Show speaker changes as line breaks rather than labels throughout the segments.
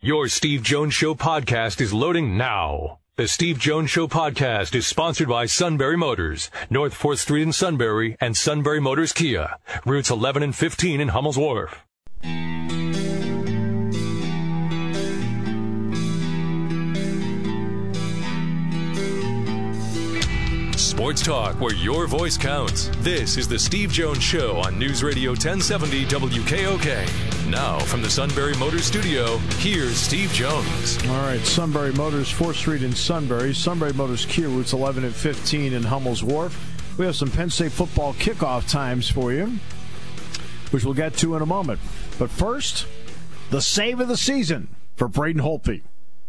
Your Steve Jones Show podcast is loading now. The Steve Jones Show podcast is sponsored by Sunbury Motors, North 4th Street in Sunbury, and Sunbury Motors Kia, routes 11 and 15 in Hummel's Wharf. Sports talk where your voice counts. This is the Steve Jones Show on News Radio 1070 WKOK. Now from the Sunbury Motors studio, here's Steve Jones.
All right, Sunbury Motors, 4th Street in Sunbury. Sunbury Motors Kia, routes 11 and 15 in Hummel's Wharf. We have some Penn State football kickoff times for you, which we'll get to in a moment. But first, the save of the season for Braden Holtby.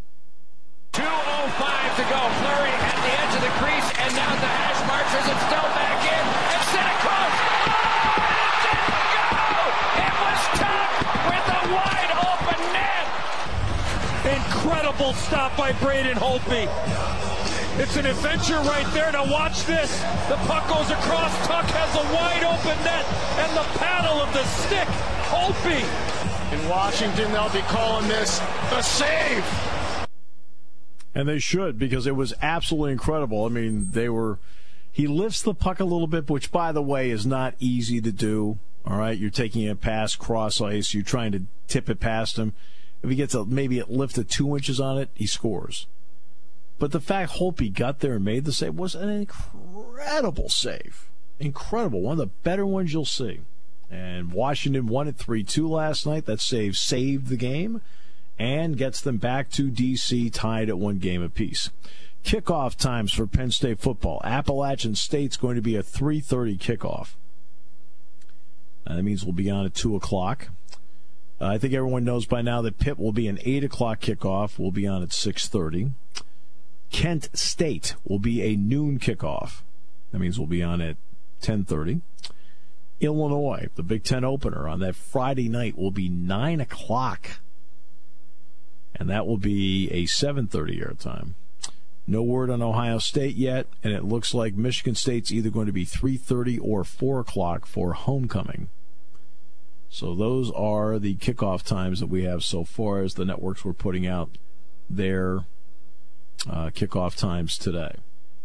2:05 to go. Fleury at the edge of the crease, and now the hash marches it still back in. And Santa Cruz. Oh, and it didn't go! It was Tuck with a wide open net. Incredible stop by Braden Holtby. It's an adventure right there. Now watch this. The puck goes across. Tuck has a wide open net, and the paddle of the stick. Holtby.
In Washington, they'll be calling this a save.
And they should, because it was absolutely incredible. I mean, he lifts the puck a little bit, which, by the way, is not easy to do. All right, you're taking a pass cross ice. You're trying to tip it past him. If he gets maybe it lifted 2 inches on it, he scores. But the fact Holtby got there and made the save was an incredible save. Incredible. One of the better ones you'll see. And Washington won it 3-2 last night. That save saved the game and gets them back to D.C. tied at 1 game apiece. Kickoff times for Penn State football. Appalachian State's going to be a 3:30 kickoff. That means we'll be on at 2 o'clock. I think everyone knows by now that Pitt will be an 8 o'clock kickoff. We'll be on at 6:30. Kent State will be a noon kickoff. That means we'll be on at 10:30. Illinois, the Big Ten opener on that Friday night, will be 9 o'clock. And that will be a 7:30 airtime. No word on Ohio State yet, and it looks like Michigan State's either going to be 3:30 or 4 o'clock for homecoming. So those are the kickoff times that we have so far as the networks were putting out their kickoff times today.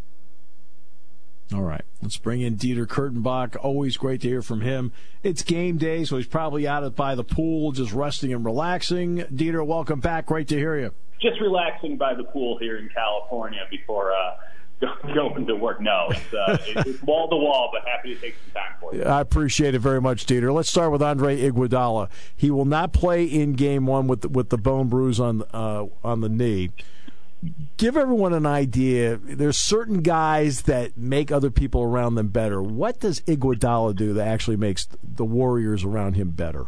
All right, let's bring in Dieter Kurtenbach. Always great to hear from him. It's game day, so he's probably out by the pool, just resting and relaxing. Dieter, welcome back. Great to hear you.
Just relaxing by the pool here in California before going to work. No, it's wall to wall, but happy to take some time for you.
I appreciate it very much, Dieter. Let's start with Andre Iguodala. He will not play in Game 1 with the bone bruise on the knee. Give everyone an idea. There's certain guys that make other people around them better. What does Iguodala do that actually makes the Warriors around him better?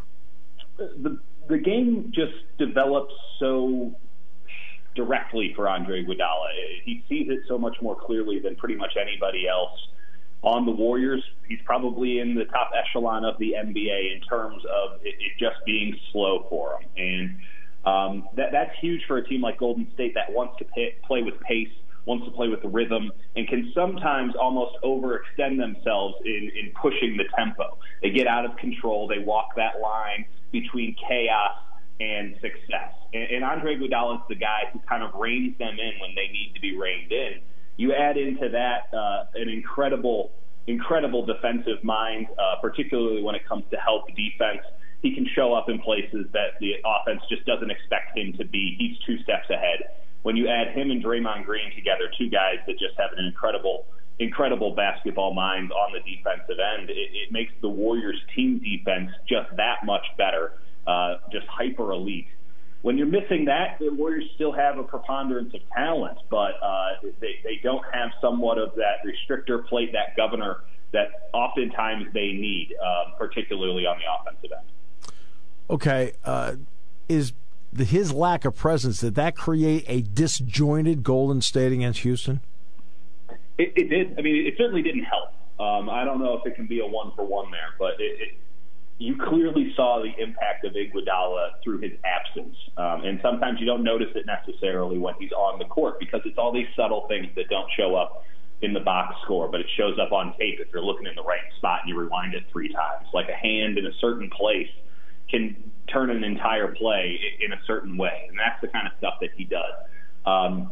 The game just develops so directly for Andre Iguodala. He sees it so much more clearly than pretty much anybody else on the Warriors. He's probably in the top echelon of the NBA in terms of it just being slow for him. And that's huge for a team like Golden State that wants to play with pace, wants to play with the rhythm, and can sometimes almost overextend themselves in pushing the tempo. They get out of control. They walk that line between chaos and success. And Andre Iguodala is the guy who kind of reins them in when they need to be reined in. You add into that an incredible defensive mind, particularly when it comes to help defense. He can show up in places that the offense just doesn't expect him to be. He's 2 steps ahead. When you add him and Draymond Green together, 2 guys that just have an incredible basketball mind on the defensive end, it makes the Warriors' team defense just that much better, just hyper elite. When you're missing that, the Warriors still have a preponderance of talent, but they don't have somewhat of that restrictor plate, that governor that oftentimes they need, particularly on the offensive end.
Okay, is his lack of presence, did that create a disjointed Golden State against Houston?
It did. I mean, it certainly didn't help. I don't know if it can be a one-for-one there, but you clearly saw the impact of Iguodala through his absence. And sometimes you don't notice it necessarily when he's on the court because it's all these subtle things that don't show up in the box score, but it shows up on tape if you're looking in the right spot and you rewind it 3 times. Like a hand in a certain place can turn an entire play in a certain way. And that's the kind of stuff that he does.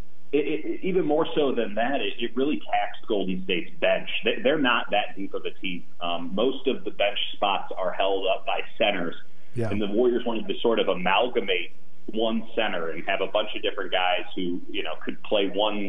Even more so than that, it really taxed Golden State's bench. They're not that deep of a team. Most of the bench spots are held up by centers. Yeah. And the Warriors wanted to sort of amalgamate one center and have a bunch of different guys who, could play one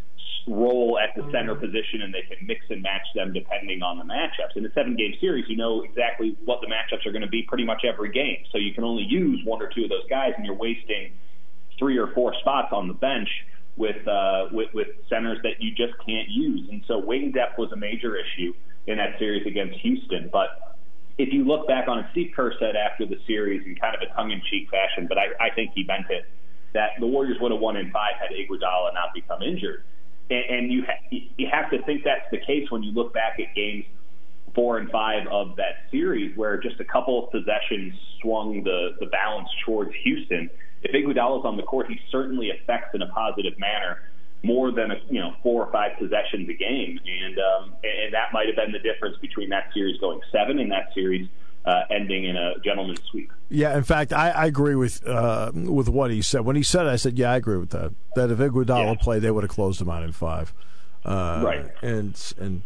role at the center position, and they can mix and match them depending on the matchups. In a 7-game series, you know exactly what the matchups are going to be pretty much every game. So you can only use one or two of those guys, and you're wasting 3 or 4 spots on the bench with centers that you just can't use. And so wing depth was a major issue in that series against Houston. But if you look back on it, Steve Kerr said after the series in kind of a tongue-in-cheek fashion, but I think he meant it, that the Warriors would have won in 5 had Iguodala not become injured. And you have to think that's the case when you look back at games 4 and 5 of that series, where just a couple of possessions swung the balance towards Houston. If Iguodala's on the court, he certainly affects in a positive manner more than 4 or 5 possessions a game, and that might have been the difference between that series going 7 and that series ending in a gentleman's sweep.
Yeah, in fact, I agree with what he said. When he said it, I said, yeah, I agree with that. That if Iguodala played, they would have closed him out in 5,
right?
And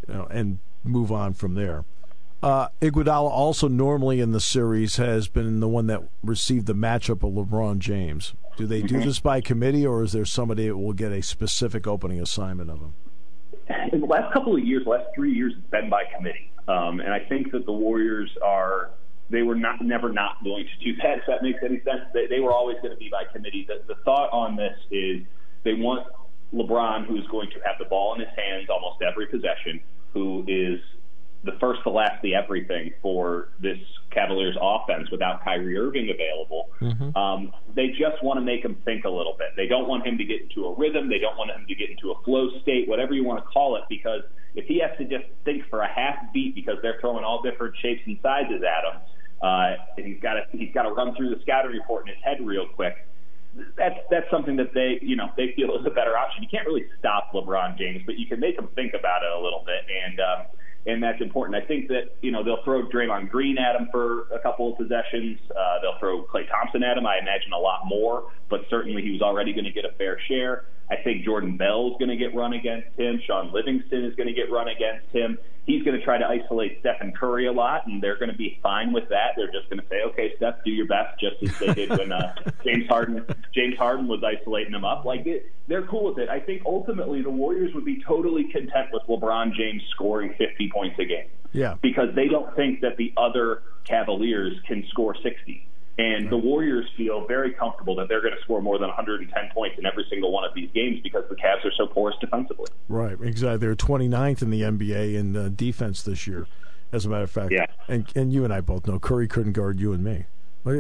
move on from there. Iguodala also normally in the series has been the one that received the matchup of LeBron James. Do they do this by committee, or is there somebody that will get a specific opening assignment of him?
In the last couple of years, last 3 years, it's been by committee. And I think that the Warriors were never not going to do that, if that makes any sense. They were always going to be by committee. The thought on this is they want LeBron, who's going to have the ball in his hands almost every possession, who is the first to last the everything for this Cavaliers offense without Kyrie Irving available. Mm-hmm. They just want to make him think a little bit. They don't want him to get into a rhythm. They don't want him to get into a flow state, whatever you want to call it, because if he has to just think for a half beat because they're throwing all different shapes and sizes at him, and he's got to run through the scouting report in his head real quick. That's something that they feel is a better option. You can't really stop LeBron James, but you can make him think about it a little bit, and that's important. I think that they'll throw Draymond Green at him for a couple of possessions. They'll throw Klay Thompson at him. I imagine a lot more, but certainly he was already going to get a fair share. I think Jordan Bell's going to get run against him. Sean Livingston is going to get run against him. He's going to try to isolate Stephen Curry a lot, and they're going to be fine with that. They're just going to say, okay, Steph, do your best, just as they did when James Harden was isolating him up. They're cool with it. I think ultimately the Warriors would be totally content with LeBron James scoring 50 points a game.
Yeah.
Because they don't think that the other Cavaliers can score 60. And the Warriors feel very comfortable that they're going to score more than 110 points in every single one of these games because the Cavs are so porous defensively.
Right, exactly. They're 29th in the NBA in defense this year, as a matter of fact.
Yeah.
And you and I both know Curry couldn't guard you and me.
He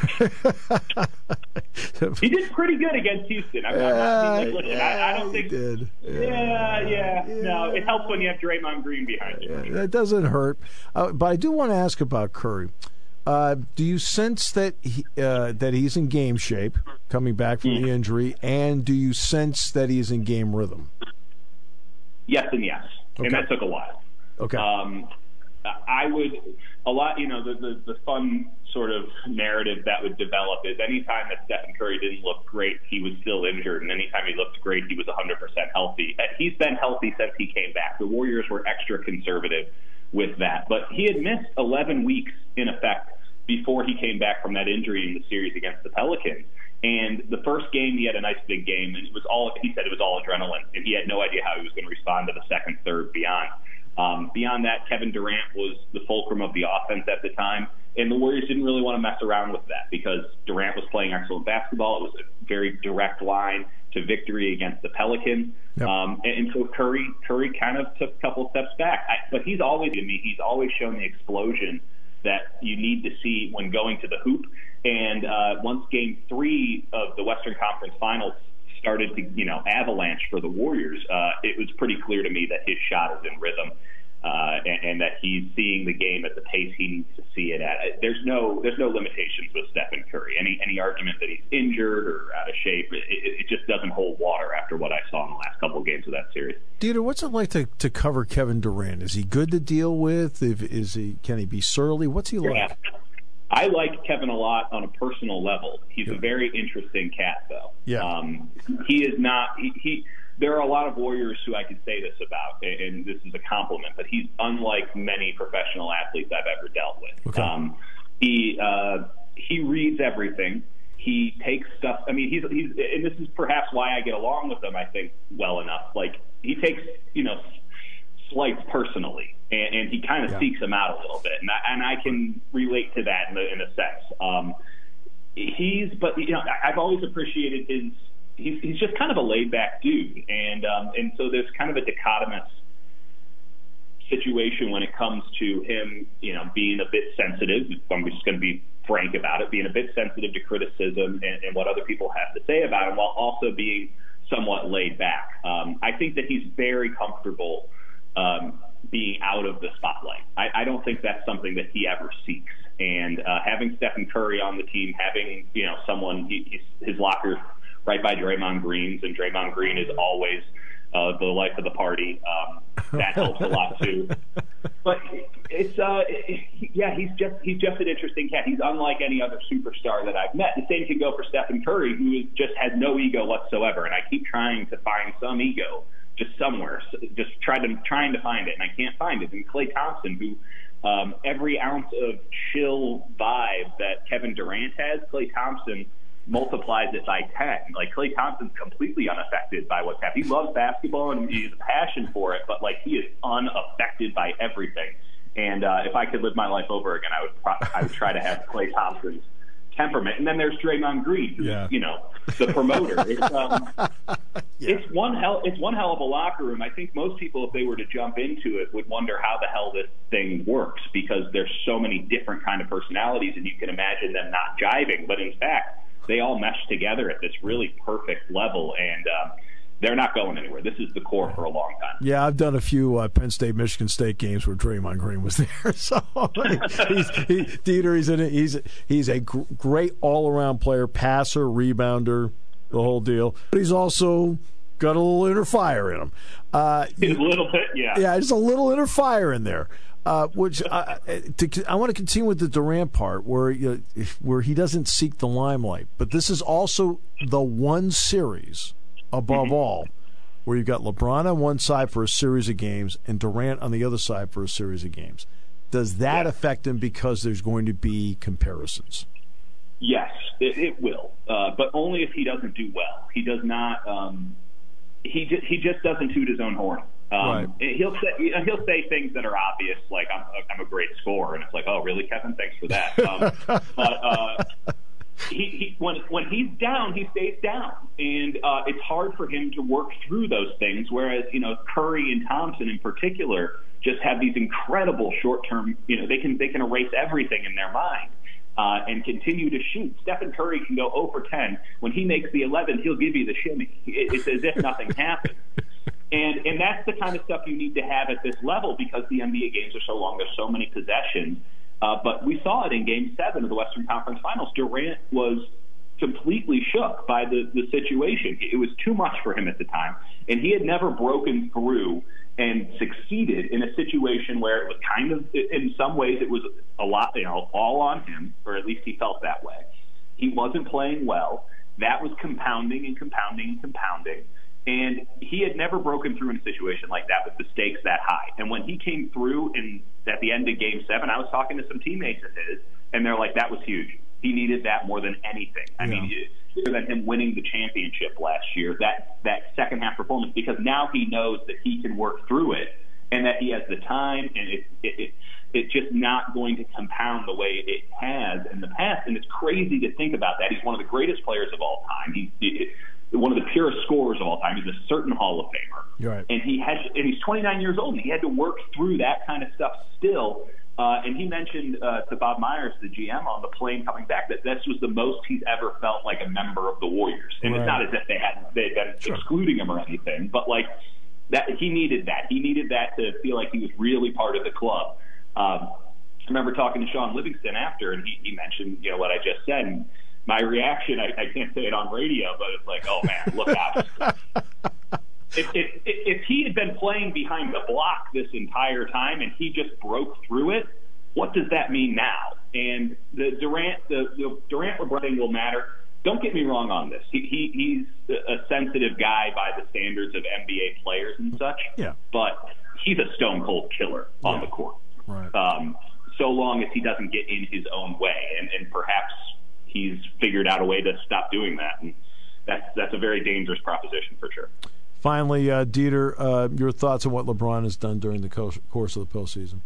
did pretty good against Houston. I don't think.
He did.
Yeah. No, it helps when you have Draymond Green behind you.
Yeah, that doesn't hurt. But I do want to ask about Curry. Do you sense that he's in game shape, coming back from the injury, and do you sense that he's in game rhythm?
Yes and yes, okay. And that took a while.
Okay.
I would the fun sort of narrative that would develop is anytime that Stephen Curry didn't look great, he was still injured, and anytime he looked great, he was 100% healthy. He's been healthy since he came back. The Warriors were extra conservative with that, but he had missed 11 weeks in effect before he came back from that injury in the series against the Pelicans. And the first game, he had a nice big game, and he said it was all adrenaline, and he had no idea how he was going to respond to the second, third, beyond. Beyond that, Kevin Durant was the fulcrum of the offense at the time, and the Warriors didn't really want to mess around with that because Durant was playing excellent basketball. It was a very direct line to victory against the Pelicans. Yep. And so Curry kind of took a couple steps back. But he's always shown the explosion that you need to see when going to the hoop. And once Game 3 of the Western Conference Finals started to, avalanche for the Warriors, it was pretty clear to me that his shot is in rhythm and that he's seeing the game at the pace he needs to see it at. There's no limitations with Stephen Curry. Any argument that he's injured or out of shape, it just doesn't hold water after what I saw in the last couple of games of that series.
Dieter, what's it like to cover Kevin Durant? Is he good to deal with? Can he be surly? What's he like?
I like Kevin a lot on a personal level. He's a very interesting cat, though.
Yeah.
He is not. There are a lot of Warriors who I could say this about, and this is a compliment, but he's unlike many professional athletes I've ever dealt with.
Okay.
He reads everything. He takes stuff. I mean, he's and this is perhaps why I get along with him, I think, well enough. Like, he takes, slights personally, and he kind of seeks them out a little bit, and I can relate to that in a sense. But I've always appreciated his. He's just kind of a laid-back dude, and so there's kind of a dichotomous situation when it comes to him, being a bit sensitive. I'm just going to be frank about it, being a bit sensitive to criticism and what other people have to say about him, while also being somewhat laid back. I think that he's very comfortable being out of the spotlight. I don't think that's something that he ever seeks. And having Stephen Curry on the team, having someone, his locker right by Draymond Green's, and Draymond Green is always the life of the party. That helps a lot too. But it's he's just an interesting cat. He's unlike any other superstar that I've met. The same can go for Stephen Curry, who just has no ego whatsoever. And I keep trying to find some ego just somewhere, just trying to find it, and I can't find it. And Klay Thompson, who every ounce of chill vibe that Kevin Durant has, Klay Thompson multiplies it by 10. Like, Klay Thompson's completely unaffected by what's happening. He loves basketball and he has a passion for it, but he is unaffected by everything. And if I could live my life over again, I would try to have Klay Thompson's temperament. And then there's Draymond Green, who's the promoter. It's one hell of a locker room. I think most people, if they were to jump into it, would wonder how the hell this thing works, because there's so many different kind of personalities, and you can imagine them not jiving. But in fact, they all mesh together at this really perfect level, and they're not going anywhere. This is the core for a long time.
Yeah, I've done a few Penn State, Michigan State games where Draymond Green was there. So he's a great all-around player, passer, rebounder, the whole deal. But he's also got a little inner fire in him.
A little bit, yeah.
Yeah, just a little inner fire in there. Which I want to continue with the Durant part, where he doesn't seek the limelight. But this is also the one series, above all, where you've got LeBron on one side for a series of games and Durant on the other side for a series of games. Does that affect him because there's going to be comparisons?
Yes, it will, but only if he doesn't do well. He does not. He just doesn't toot his own horn.
Right.
He'll say things that are obvious, like I'm a great scorer, and it's like, oh, really, Kevin? Thanks for that. But when he's down, he stays down, and it's hard for him to work through those things. Whereas Curry and Thompson in particular just have these incredible short-term. They can erase everything in their mind and continue to shoot. Stephen Curry can go 0 for 10. When he makes the 11, he'll give you the shimmy. It's as if nothing happened. And that's the kind of stuff you need to have at this level, because the NBA games are so long. There's so many possessions. But we saw it in Game 7 of the Western Conference Finals. Durant was completely shook by the situation. It was too much for him at the time. And he had never broken through and succeeded in a situation where it was kind of, in some ways, it was a lot, all on him, or at least he felt that way. He wasn't playing well. That was compounding and compounding and compounding. And he had never broken through in a situation like that with the stakes that high. And when he came through at the end of Game 7, I was talking to some teammates of his, and they're like, that was huge. He needed that more than anything. I mean, bigger than him winning the championship last year, that second half performance, because now he knows that he can work through it and that he has the time, and it's just not going to compound the way it has in the past. And it's crazy to think about that. He's one of the greatest players of all time. He's one of the purest scorers of all time. He's a certain Hall of Famer.
Right.
And he's 29 years old, and he had to work through that kind of stuff still. And he mentioned to Bob Myers, the GM, on the plane coming back, that this was the most he's ever felt like a member of the Warriors. And It's not as if they'd been excluding him or anything, but that he needed that. He needed that to feel like he was really part of the club. I remember talking to Sean Livingston after, and he mentioned what I just said. And my reaction, I can't say it on radio, but it's like, oh man, look out. If he had been playing behind the block this entire time and he just broke through it, what does that mean now? And the Durant-LeBron thing will matter. Don't get me wrong on this. He's a sensitive guy by the standards of NBA players and such.
Yeah.
But he's a stone-cold killer on the court.
Right.
So long as he doesn't get in his own way. And perhaps he's figured out a way to stop doing that. And that's a very dangerous proposition for sure.
Finally, Dieter, your thoughts on what LeBron has done during the course of the postseason?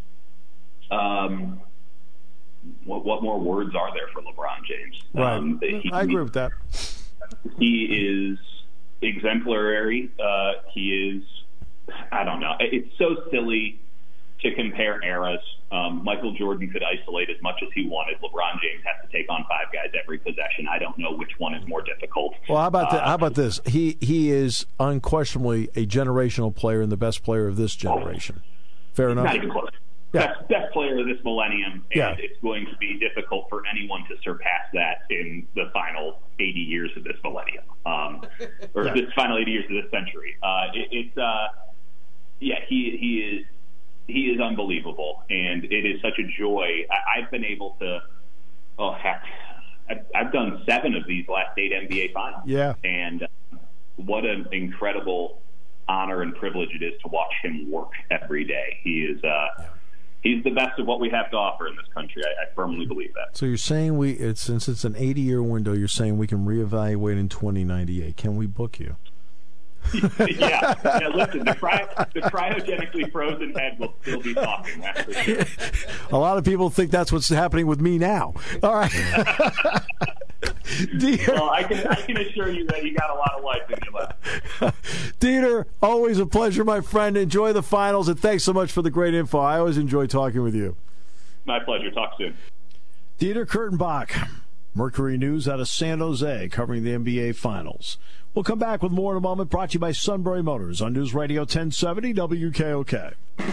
What more words are there for LeBron James?
Right. I agree with that.
He is exemplary. He is, I don't know. It's so silly to compare eras. Michael Jordan could isolate as much as he wanted. LeBron James has to take on 5 guys every possession. I don't know which one is more difficult.
Well, how about this? He is unquestionably a generational player and the best player of this generation. Fair enough?
Not even close.
Yeah.
Best player of this millennium, and it's going to be difficult for anyone to surpass that in the final 80 years of this millennium, this final 80 years of this century. He is unbelievable, and it is such a joy. I've been able to, I've done 7 of these last 8 NBA finals. Yeah. And what an incredible honor and privilege it is to watch him work every day. He is, he's the best of what we have to offer in this country. I firmly believe that.
So you're saying since it's an 80-year window, you're saying we can reevaluate in 2098. Can we book you?
Yeah. Listen, the cryogenically frozen head will still be talking. That's for sure.
A lot of people think that's what's happening with me now. All right. Dieter.
Well, I can assure you that you got a lot of life in you left.
Dieter, always a pleasure, my friend. Enjoy the finals, and thanks so much for the great info. I always enjoy talking with you.
My pleasure. Talk soon.
Dieter Kurtenbach, Mercury News out of San Jose, covering the NBA Finals. We'll come back with more in a moment, brought to you by Sunbury Motors on News Radio 1070 WKOK.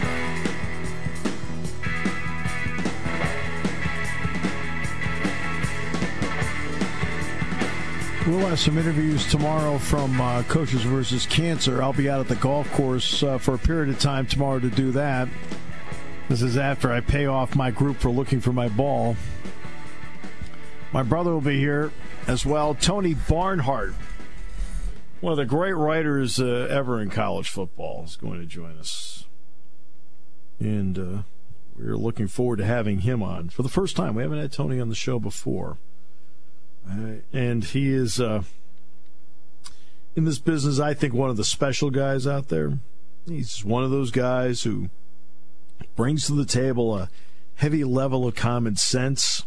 We'll have some interviews tomorrow from Coaches versus Cancer. I'll be out at the golf course for a period of time tomorrow to do that. This is after I pay off my group for looking for my ball. My brother will be here as well. Tony Barnhart, one of the great writers ever in college football, is going to join us. And we're looking forward to having him on for the first time. We haven't had Tony on the show before. And he is, in this business, I think one of the special guys out there. He's one of those guys who brings to the table a heavy level of common sense.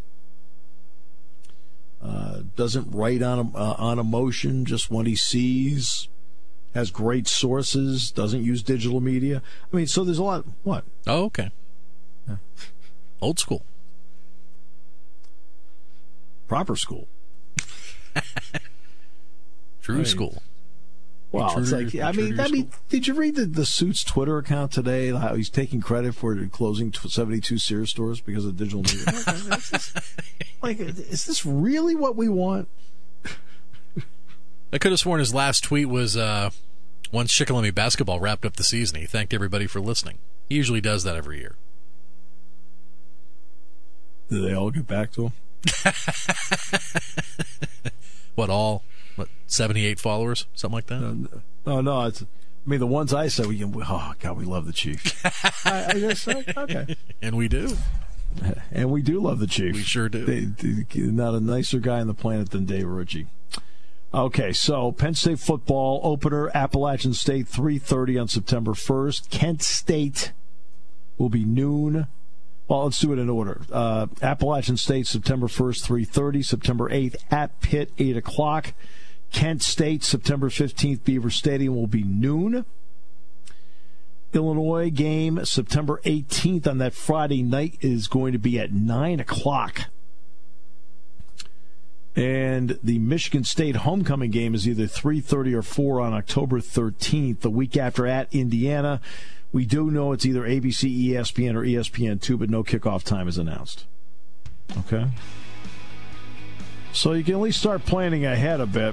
Doesn't write on emotion, just what he sees. Has great sources. Doesn't use digital media. I mean, so there's a lot. What?
Oh, okay. Yeah. Old school.
Proper school.
True school.
Well, it's like, I mean, did you read the Suits Twitter account today? How he's taking credit for closing 72 Sears stores because of digital media? Is this really what we want?
I could have sworn his last tweet was once Shikellamy basketball wrapped up the season, he thanked everybody for listening. He usually does that every year.
Do they all get back to him?
What, 78 followers? Something like that?
No. It's, the ones I said, we love the Chief. I guess so. Okay.
And we do.
And we do love the Chief.
We sure do.
Not a nicer guy on the planet than Dave Ritchie. Okay, so Penn State football opener, Appalachian State, 3:30 on September 1st. Kent State will be noon. Well, let's do it in order. Appalachian State, September 1st, 3:30. September 8th, at Pitt, 8 o'clock. Kent State, September 15th, Beaver Stadium will be noon. Illinois game, September 18th on that Friday night, is going to be at 9 o'clock. And the Michigan State homecoming game is either 3:30 or 4 on October 13th. The week after at Indiana, we do know it's either ABC, ESPN, or ESPN2, but no kickoff time is announced. Okay? So you can at least start planning ahead a bit.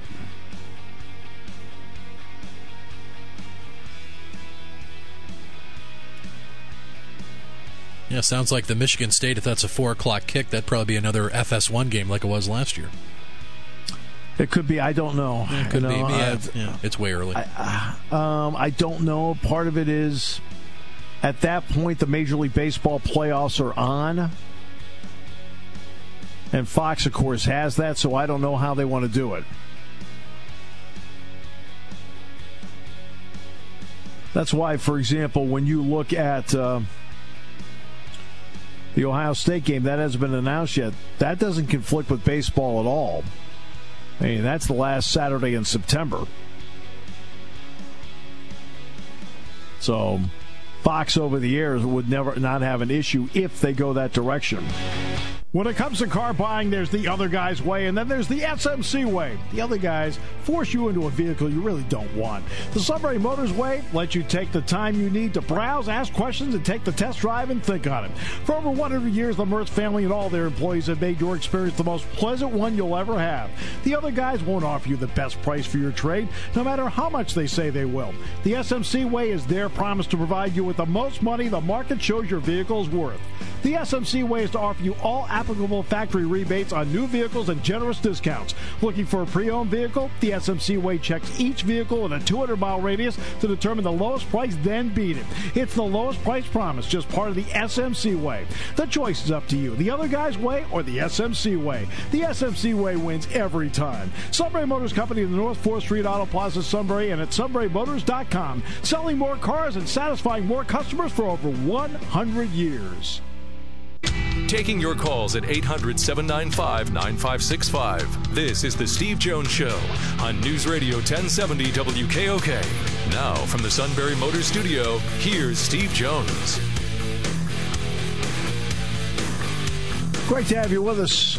Yeah, sounds like the Michigan State, if that's a 4 o'clock kick, that'd probably be another FS1 game like it was last year.
It could be. I don't know.
It could be. Yeah, it's way early.
I don't know. Part of it is, at that point, the Major League Baseball playoffs are on. And Fox, of course, has that, so I don't know how they want to do it. That's why, for example, when you look at the Ohio State game, that hasn't been announced yet. That doesn't conflict with baseball at all. I mean, that's the last Saturday in September. So Fox over the years would never not have an issue if they go that direction. When it comes to car buying, there's the other guy's way, and then there's the SMC way. The other guys force you into a vehicle you really don't want. The Sunbury Motors way lets you take the time you need to browse, ask questions, and take the test drive and think on it. For over 100 years, the Mertz family and all their employees have made your experience the most pleasant one you'll ever have. The other guys won't offer you the best price for your trade, no matter how much they say they will. The SMC way is their promise to provide you with the most money the market shows your vehicle is worth. The SMC way is to offer you all applicable factory rebates on new vehicles and generous discounts. Looking for a pre-owned vehicle? The SMC way checks each vehicle in a 200-mile radius to determine the lowest price, then beat it. It's the lowest price promise, just part of the SMC way. The choice is up to you. The other guy's way or the SMC way. The SMC way wins every time. Sunbury Motors Company in the North 4th Street Auto Plaza, Sunbury, and at sunburymotors.com. Selling more cars and satisfying more customers for over 100 years.
Taking your calls at 800-795-9565. This is The Steve Jones Show on News Radio 1070 WKOK. Now, from the Sunbury Motors Studio, here's Steve Jones.
Great to have you with us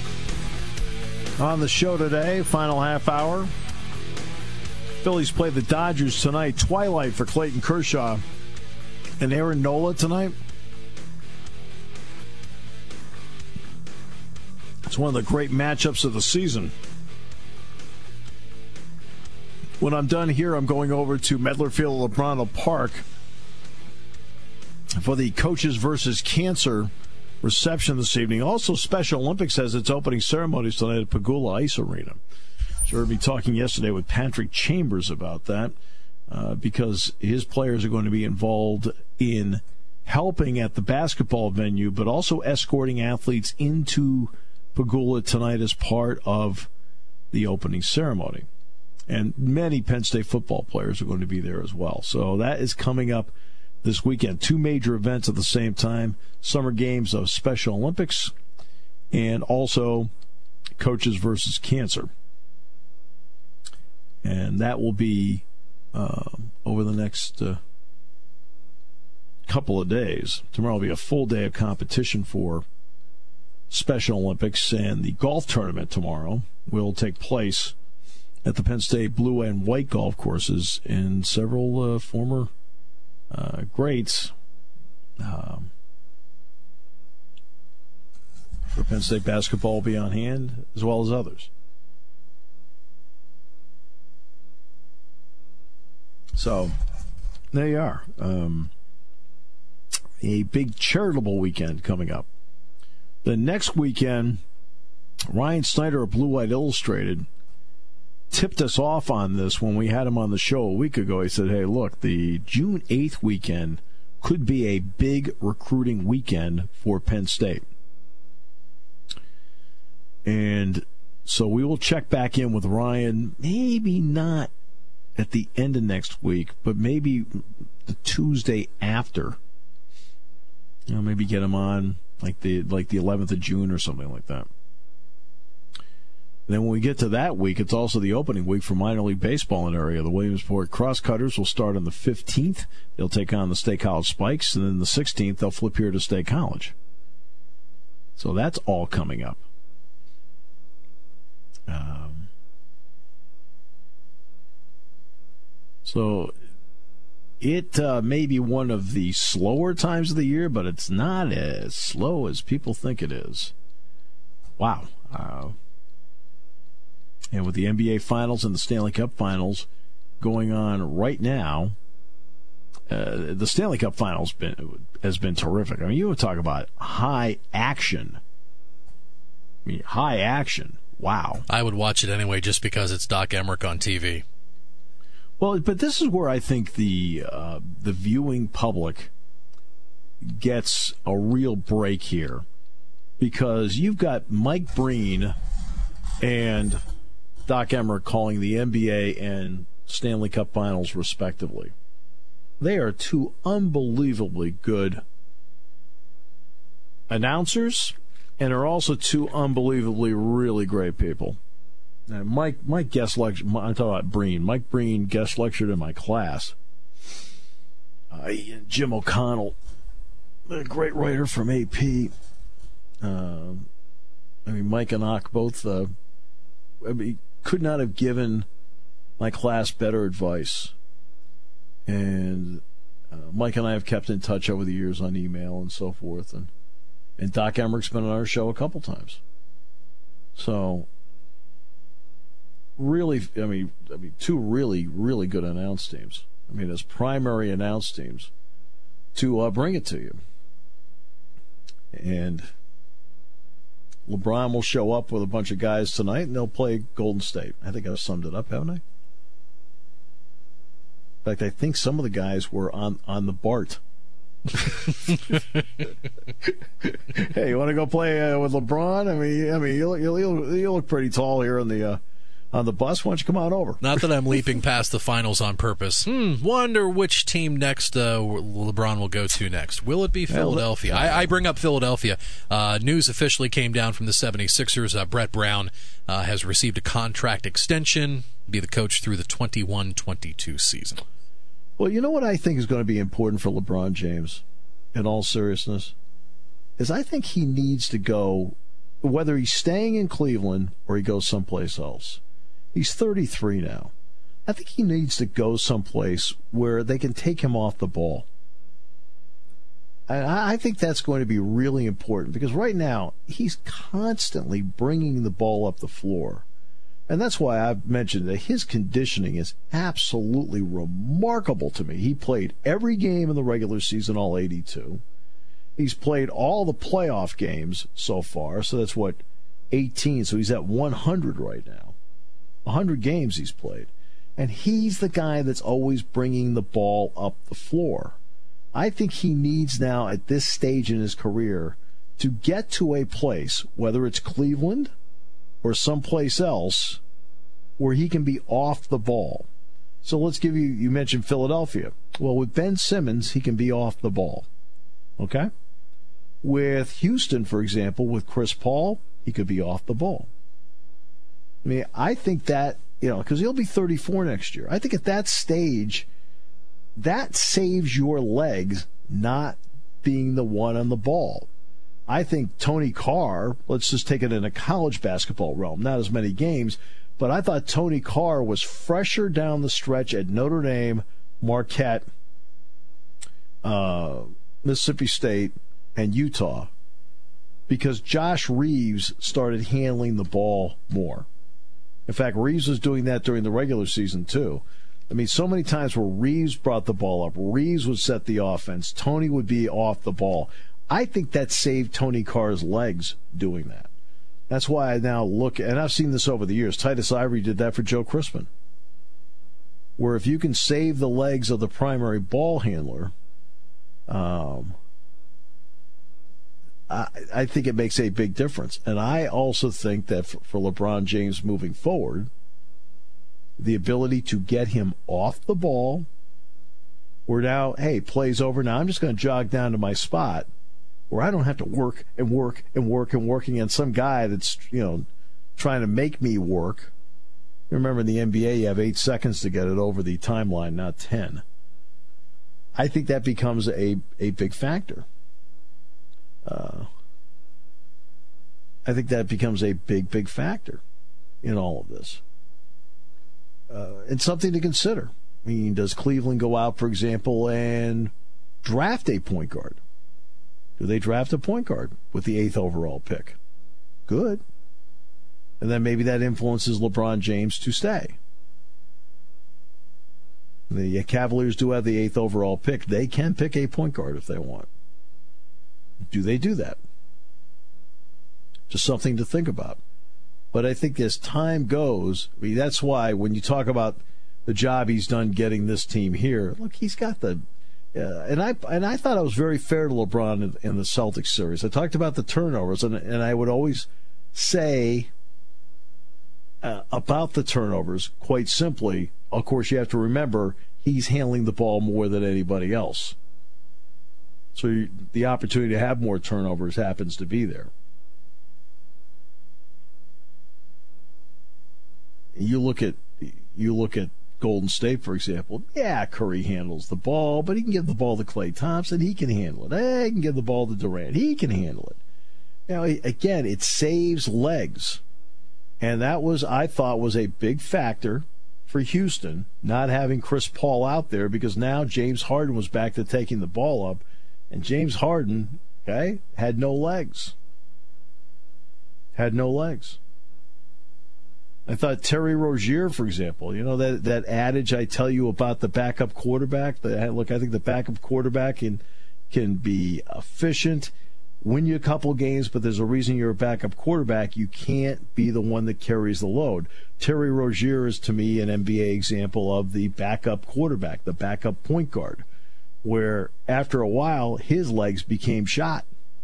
on the show today. Final half hour. Phillies play the Dodgers tonight. Twilight for Clayton Kershaw and Aaron Nola tonight. It's one of the great matchups of the season. When I'm done here, I'm going over to Medler Field at LeBron Park for the Coaches versus Cancer reception this evening. Also, Special Olympics has its opening ceremonies tonight at Pagula Ice Arena. So we'll be talking yesterday with Patrick Chambers about that because his players are going to be involved in helping at the basketball venue, but also escorting athletes into Pagula tonight as part of the opening ceremony. And many Penn State football players are going to be there as well. So that is coming up this weekend. Two major events at the same time. Summer Games of Special Olympics and also Coaches versus Cancer. And that will be over the next couple of days. Tomorrow will be a full day of competition for Special Olympics, and the golf tournament tomorrow will take place at the Penn State Blue and White golf courses, and several former greats for Penn State basketball will be on hand, as well as others. So there you are. A big charitable weekend coming up. The next weekend, Ryan Snyder of Blue White Illustrated tipped us off on this when we had him on the show a week ago. He said, hey, look, the June 8th weekend could be a big recruiting weekend for Penn State. And so we will check back in with Ryan, maybe not at the end of next week, but maybe the Tuesday after. You know, maybe get him on like the 11th of June or something like that. And then when we get to that week, it's also the opening week for minor league baseball in the area. The Williamsport Crosscutters will start on the 15th. They'll take on the State College Spikes, and then the 16th they'll flip here to State College. So that's all coming up. So it may be one of the slower times of the year, but it's not as slow as people think it is. Wow. And with the NBA Finals and the Stanley Cup Finals going on right now, the Stanley Cup Finals has been terrific. I mean, you would talk about high action. I mean, high action. Wow.
I would watch it anyway just because it's Doc Emmerich on TV.
Well, but this is where I think the viewing public gets a real break here, because you've got Mike Breen and Doc Emmerich calling the NBA and Stanley Cup Finals respectively. They are two unbelievably good announcers, and are also two unbelievably really great people. Now, Mike guest lecture. I'm talking about Breen. Mike Breen guest lectured in my class. Jim O'Connell, a great writer from AP. Mike and Ock both. Could not have given my class better advice. And Mike and I have kept in touch over the years on email and so forth. And Doc Emmerich's been on our show a couple times. So, really, two really, really good announce teams. I mean, as primary announce teams to bring it to you. And LeBron will show up with a bunch of guys tonight, and they'll play Golden State. I think I've summed it up, haven't I? In fact, I think some of the guys were on the BART. Hey, you want to go play with LeBron? I mean, you look pretty tall here on the bus. Why don't you come on over?
Not that I'm leaping past the finals on purpose. Wonder which team next LeBron will go to next. Will it be Philadelphia? I bring up Philadelphia. News officially came down from the 76ers. Brett Brown has received a contract extension, be the coach through the 21-22 season.
Well, you know what I think is going to be important for LeBron James, in all seriousness, is I think he needs to go, whether he's staying in Cleveland or he goes someplace else. He's 33 now. I think he needs to go someplace where they can take him off the ball. I think that's going to be really important, because right now he's constantly bringing the ball up the floor. And that's why I've mentioned that his conditioning is absolutely remarkable to me. He played every game in the regular season, all 82. He's played all the playoff games so far, so that's 18. So he's at 100 right now. 100 games he's played. And he's the guy that's always bringing the ball up the floor. I think he needs now, at this stage in his career, to get to a place, whether it's Cleveland or someplace else, where he can be off the ball. So let's give you mentioned Philadelphia. Well, with Ben Simmons, he can be off the ball. Okay? With Houston, for example, with Chris Paul, he could be off the ball. I mean, I think that, because he'll be 34 next year. I think at that stage, that saves your legs not being the one on the ball. I think Tony Carr, let's just take it in a college basketball realm, not as many games, but I thought Tony Carr was fresher down the stretch at Notre Dame, Marquette, Mississippi State, and Utah, because Josh Reeves started handling the ball more. In fact, Reeves was doing that during the regular season, too. I mean, so many times where Reeves brought the ball up, Reeves would set the offense, Tony would be off the ball. I think that saved Tony Carr's legs doing that. That's why I now look, and I've seen this over the years. Titus Ivory did that for Joe Crispin, where if you can save the legs of the primary ball handler, I think it makes a big difference. And I also think that for LeBron James moving forward, the ability to get him off the ball, where now, hey, play's over, now I'm just going to jog down to my spot, where I don't have to work against some guy that's, trying to make me work. Remember, in the NBA, you have 8 seconds to get it over the timeline, not 10. I think that becomes a big factor. I think that becomes a big factor in all of this. It's something to consider. I mean, does Cleveland go out, for example, and draft a point guard? Do they draft a point guard with the 8th overall pick? Good. And then maybe that influences LeBron James to stay. The Cavaliers do have the 8th overall pick. They can pick a point guard if they want. Do they do that? Just something to think about. But I think as time goes, that's why when you talk about the job he's done getting this team here, look, he's got the and I thought I was very fair to LeBron in the Celtics series. I talked about the turnovers, and I would always say about the turnovers, quite simply, of course, you have to remember he's handling the ball more than anybody else. So the opportunity to have more turnovers happens to be there. You look at Golden State, for example. Yeah, Curry handles the ball, but he can give the ball to Klay Thompson. He can handle it. He can give the ball to Durant. He can handle it. Now, again, it saves legs. And that was, I thought, was a big factor for Houston, not having Chris Paul out there, because now James Harden was back to taking the ball up, and James Harden, had no legs. Had no legs. I thought Terry Rozier, for example, that adage I tell you about the backup quarterback. I think the backup quarterback can be efficient, win you a couple games, but there's a reason you're a backup quarterback. You can't be the one that carries the load. Terry Rozier is, to me, an NBA example of the backup quarterback, the backup point guard, where after a while his legs became shot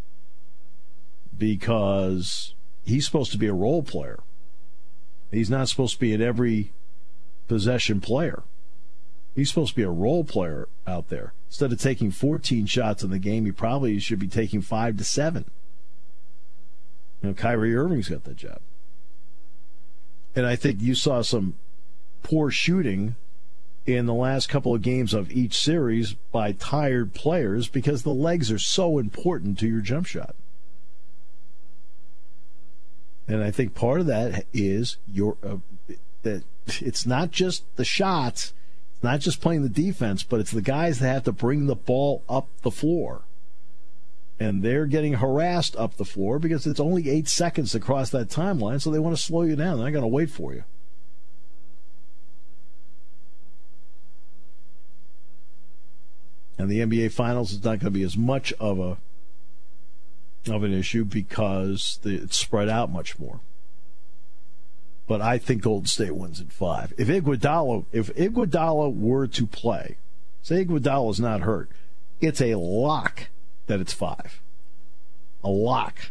because he's supposed to be a role player. He's not supposed to be an every possession player. He's supposed to be a role player out there. Instead of taking 14 shots in the game, he probably should be taking 5 to 7. Kyrie Irving's got that job. And I think you saw some poor shooting in the last couple of games of each series by tired players because the legs are so important to your jump shot. And I think part of that is that it's not just the shots, it's not just playing the defense, but it's the guys that have to bring the ball up the floor. And they're getting harassed up the floor because it's only 8 seconds to cross that timeline, so they want to slow you down. They're not going to wait for you. And the NBA Finals is not going to be as much of an issue because it's spread out much more. But I think Golden State wins in 5. If Iguodala were to play, say Iguodala's not hurt, it's a lock that it's 5. A lock.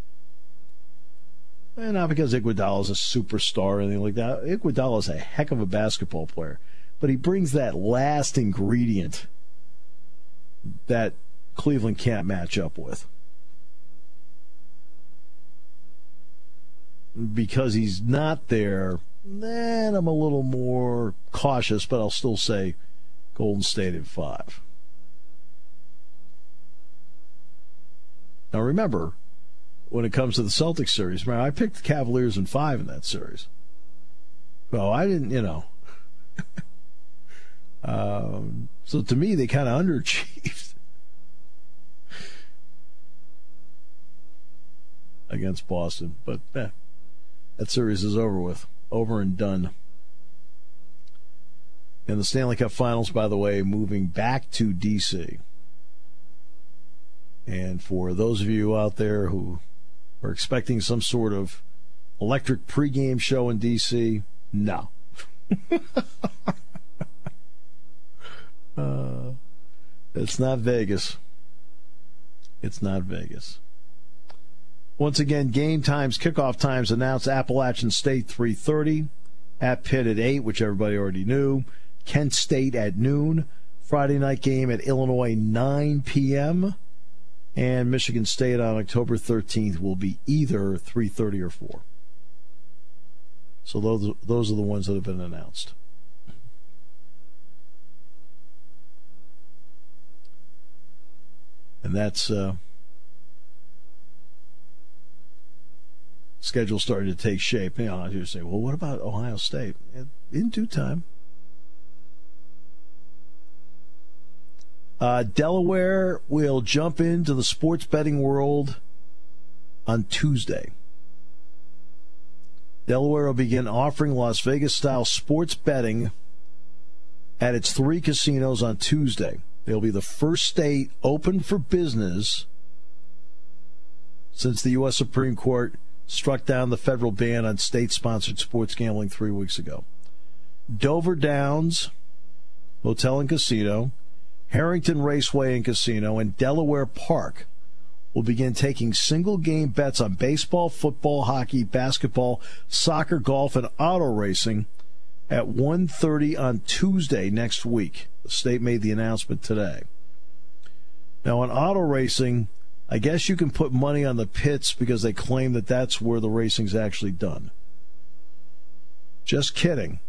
And not because Iguodala's a superstar or anything like that. Iguodala's a heck of a basketball player. But he brings that last ingredient that Cleveland can't match up with. Because he's not there, then I'm a little more cautious, but I'll still say Golden State in 5. Now remember, when it comes to the Celtics series, I picked the Cavaliers in 5 in that series. Well, I didn't, so to me, they kind of underachieved against Boston, but that series is over with. Over and done. And the Stanley Cup Finals, by the way, moving back to D.C. And for those of you out there who are expecting some sort of electric pregame show in D.C., no. It's not Vegas. It's not Vegas. Once again, game times, kickoff times announced. Appalachian State 3:30, at Pitt at 8, which everybody already knew. Kent State at noon. Friday night game at Illinois 9 p.m. And Michigan State on October 13th will be either 3:30 or 4. So those are the ones that have been announced. And that's schedule starting to take shape. You say, well, what about Ohio State? In due time. Delaware will jump into the sports betting world on Tuesday. Delaware will begin offering Las Vegas-style sports betting at its 3 casinos on Tuesday. They'll be the first state open for business since the U.S. Supreme Court struck down the federal ban on state-sponsored sports gambling 3 weeks ago. Dover Downs Hotel and Casino, Harrington Raceway and Casino, and Delaware Park will begin taking single-game bets on baseball, football, hockey, basketball, soccer, golf, and auto racing at 1:30 on Tuesday next week. The state made the announcement today. Now, on auto racing, I guess you can put money on the pits because they claim that that's where the racing's actually done. Just kidding.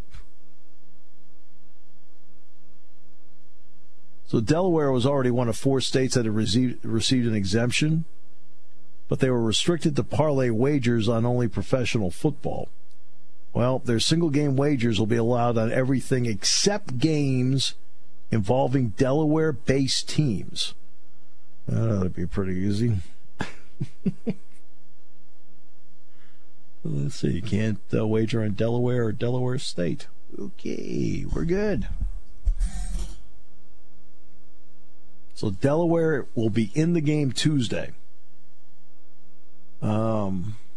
So Delaware was already one of 4 states that had received an exemption, but they were restricted to parlay wagers on only professional football. Well, their single-game wagers will be allowed on everything except games involving Delaware-based teams. That'd be pretty easy. Let's see. You can't wager on Delaware or Delaware State. Okay, we're good. So Delaware will be in the game Tuesday. Now,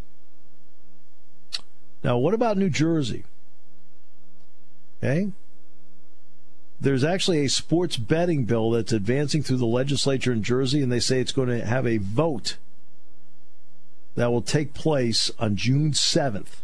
what about New Jersey? Okay. There's actually a sports betting bill that's advancing through the legislature in Jersey, and they say it's going to have a vote that will take place on June 7th.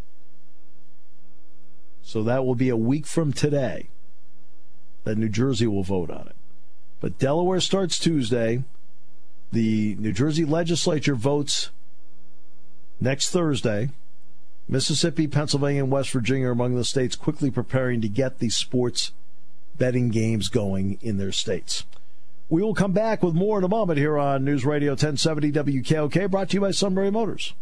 So that will be a week from today that New Jersey will vote on it. But Delaware starts Tuesday. The New Jersey legislature votes next Thursday. Mississippi, Pennsylvania, and West Virginia are among the states quickly preparing to get these sports betting games going in their states. We will come back with more in a moment here on News Radio 1070 WKOK, brought to you by Sunbury Motors.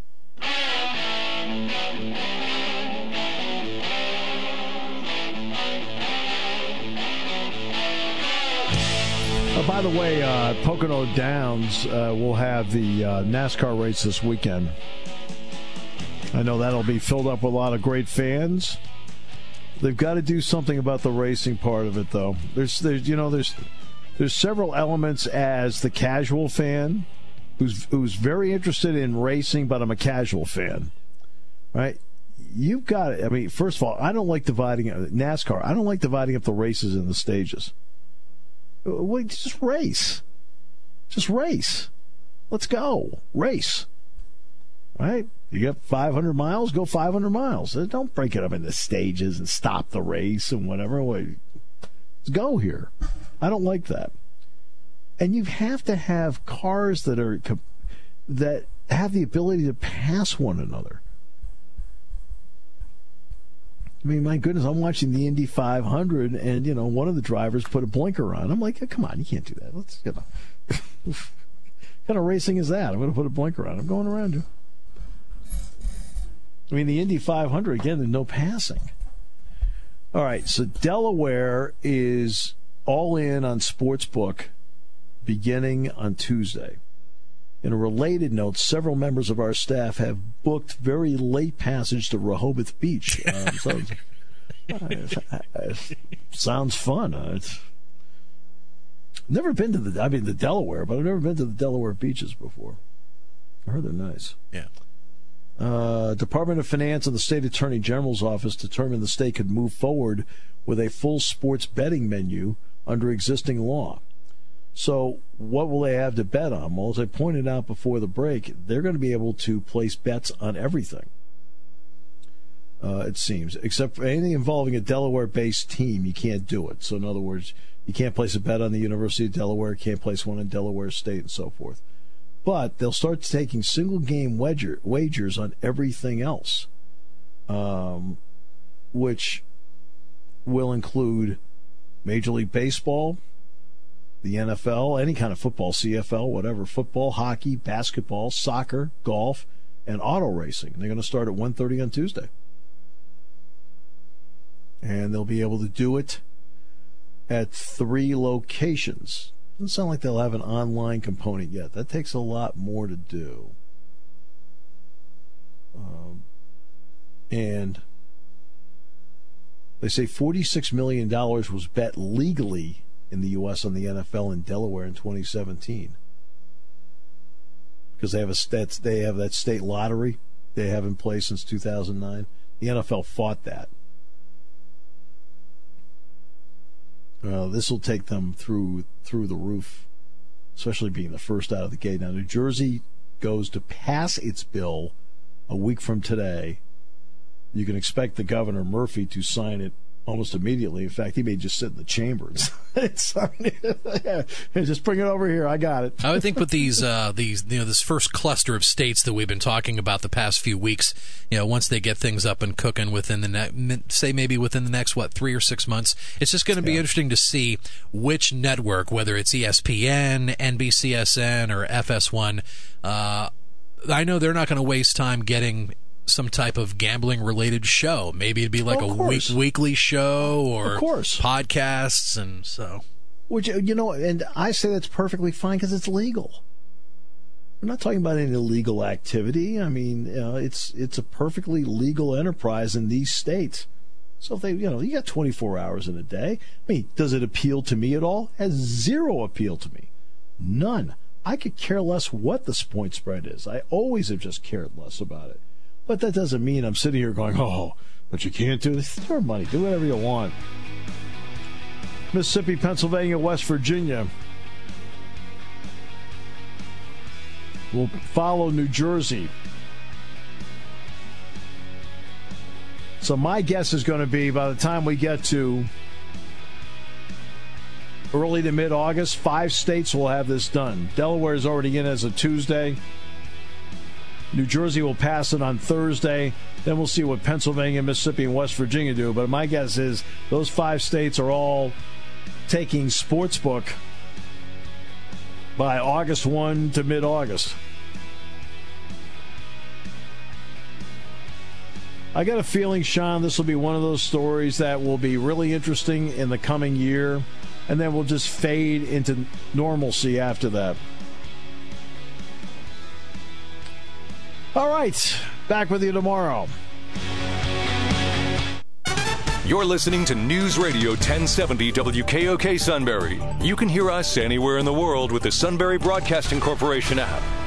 By the way, Pocono Downs will have the NASCAR race this weekend. I know that'll be filled up with a lot of great fans. They've got to do something about the racing part of it, though. There's several elements as the casual fan who's very interested in racing, but I'm a casual fan, right? You've got it. I mean, first of all, I don't like dividing NASCAR. I don't like dividing up the races in the stages. Well, just race. Just race. Let's go. Race. Right? You get 500 miles, go 500 miles. Don't break it up into stages and stop the race and whatever. Let's go here. I don't like that. And you have to have cars that have the ability to pass one another. I mean, my goodness, I'm watching the Indy 500, and, one of the drivers put a blinker on. I'm like, come on, you can't do that. Let's, what kind of racing is that? I'm going to put a blinker on. I'm going around you. I mean, the Indy 500, again, there's no passing. All right, so Delaware is all in on Sportsbook beginning on Tuesday. In a related note, several members of our staff have booked very late passage to Rehoboth Beach. Sounds fun. It's never been to the Delaware, but I've never been to the Delaware beaches before. I heard they're nice.
Yeah.
Department of Finance and the State Attorney General's office determined the state could move forward with a full sports betting menu under existing law. So what will they have to bet on? Well, as I pointed out before the break, they're going to be able to place bets on everything, it seems, except for anything involving a Delaware-based team. You can't do it. So in other words, you can't place a bet on the University of Delaware, can't place one in Delaware State, and so forth. But they'll start taking single-game wagers on everything else, which will include Major League Baseball, the NFL, any kind of football, CFL, whatever, football, hockey, basketball, soccer, golf, and auto racing. They're going to start at 1:30 on Tuesday. And they'll be able to do it at 3 locations. Doesn't sound like they'll have an online component yet. That takes a lot more to do. And They say $46 million was bet legally in the U.S. on the NFL in Delaware in 2017. Because they have that state lottery they have in place since 2009. The NFL fought that. This will take them through the roof, especially being the first out of the gate. Now, New Jersey goes to pass its bill a week from today. You can expect the Governor Murphy to sign it almost immediately. In fact, he may just sit in the chamber and sign it. Just bring it over here. I got it.
I would think with these this first cluster of states that we've been talking about the past few weeks, once they get things up and cooking within maybe within the next 3 or 6 months, it's just going to be interesting to see which network, whether it's ESPN, NBCSN, or FS1. I know they're not going to waste time getting some type of gambling-related show. Maybe it'd be like weekly show or podcasts, and so.
Which, and I say that's perfectly fine because it's legal. We're not talking about any illegal activity. I mean, it's a perfectly legal enterprise in these states. So if they, you got 24 hours in a day. I mean, does it appeal to me at all? It has zero appeal to me. None. I could care less what the point spread is. I always have just cared less about it. But that doesn't mean I'm sitting here going, but you can't do this. It's your money. Do whatever you want. Mississippi, Pennsylvania, West Virginia will follow New Jersey. So my guess is going to be by the time we get to early to mid-August, 5 states will have this done. Delaware is already in as of Tuesday. New Jersey will pass it on Thursday. Then we'll see what Pennsylvania, Mississippi, and West Virginia do. But my guess is those 5 states are all taking Sportsbook by August 1 to mid-August. I got a feeling, Sean, this will be one of those stories that will be really interesting in the coming year, and then we'll just fade into normalcy after that. All right, back with you tomorrow.
You're listening to News Radio 1070 WKOK Sunbury. You can hear us anywhere in the world with the Sunbury Broadcasting Corporation app.